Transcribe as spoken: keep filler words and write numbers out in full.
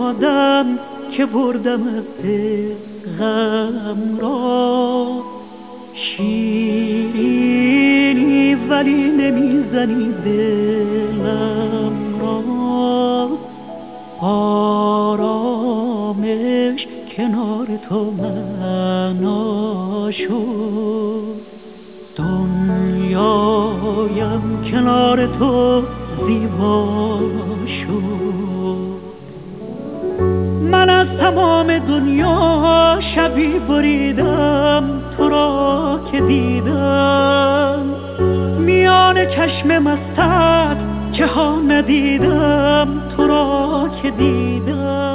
آدم که بردم از دل غم را، شیرینی ولی نمیزنی دلم را. آرامش کنار تو معنا شد، دنیایم کنار تو زیبا شد. من از تمام دنیا شبی بریدم، تو را که دیدم میان چشم مستت که ها ندیدم، تو را که دیدم.